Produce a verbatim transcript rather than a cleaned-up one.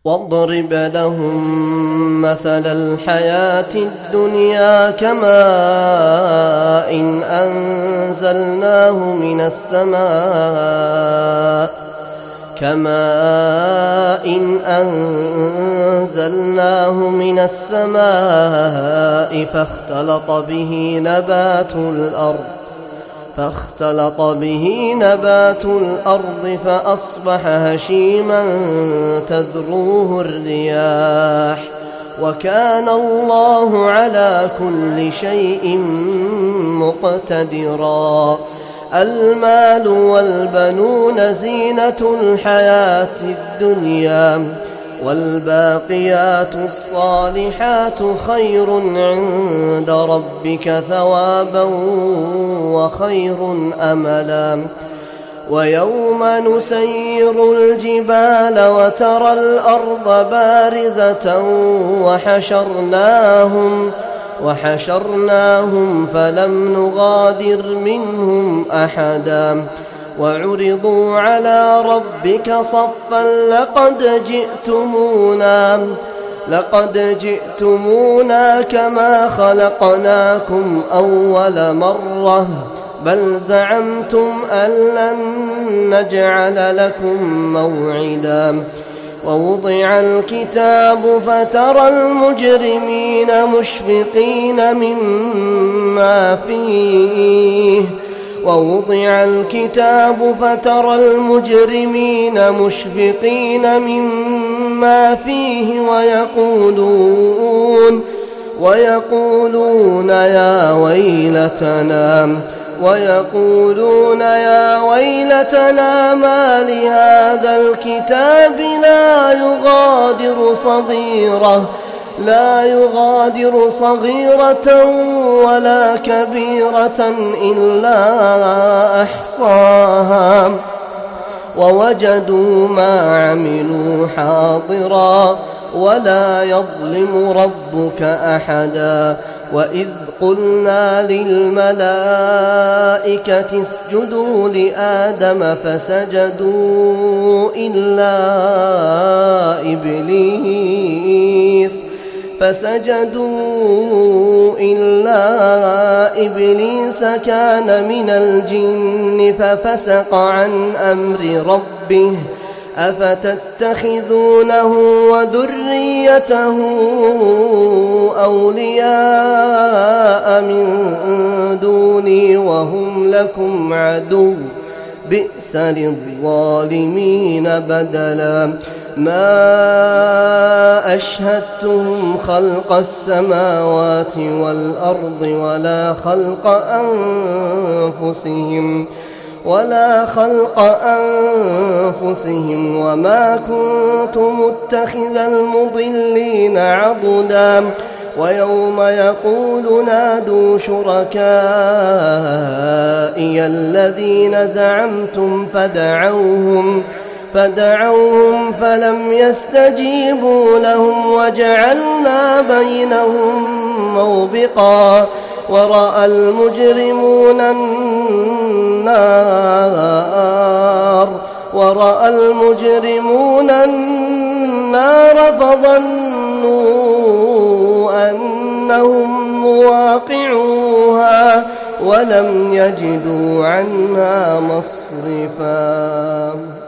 واضرب لهم مثل الحياة الدنيا كماء إن أنزلناه من السماء كماء إن أنزلناه من السماء فاختلط به نبات الأرض فاختلط به نبات الأرض فأصبح هشيما تذروه الرياح وكان الله على كل شيء مقتدرا. المال والبنون زينة الحياة الدنيا والباقيات الصالحات خير عند ربك ثوابا وخير أملا. ويوم نسير الجبال وترى الأرض بارزة وحشرناهم وحشرناهم فلم نغادر منهم أحدا وعرضوا على ربك صفا لقد جئتمونا لقد جئتمونا كما خلقناكم أول مرة بل زعمتم أن لن نجعل لكم موعدا. ووضع الكتاب فترى المجرمين مشفقين مما فيه ووضع الكتاب فترى المجرمين مشفقين مما فيه ويقولون ويقولون يا ويلتنا ويقولون يا ويلتنا ما لهذا الكتاب لا يغادر صغيرة لا يغادر صغيرة ولا كبيرة إلا أحصاها ووجدوا ما عملوا حاضرا ولا يظلم ربك أحدا. وإذ قلنا للملائكة اسجدوا لآدم فسجدوا إلا إبليس فسجدوا إلا إبليس كان من الجن ففسق عن أمر ربه أفتتخذونه وذريته أولياء من دوني وهم لكم عدو بئس للظالمين بدلا. ما أشهدتهم خلق السماوات والأرض ولا خلق أنفسهم ولا خلق أنفسهم وما كنت متخذ المضلين عضدا. ويوم يقول نادوا شركائي الذين زعمتم فدعوهم فدعوهم فلم يستجيبوا لهم وجعلنا بينهم موبقا. ورأى المجرمون النار ورأى المجرمون النار فظنوا أنهم مواقعوها ولم يجدوا عنها مصرفا.